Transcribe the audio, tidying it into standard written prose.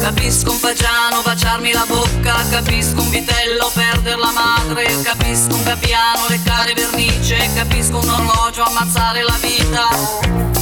Capisco un fagiano baciarmi la bocca, capisco un vitello perder la madre, capisco un gabbiano leccare vernice, capisco un orologio ammazzare la vita.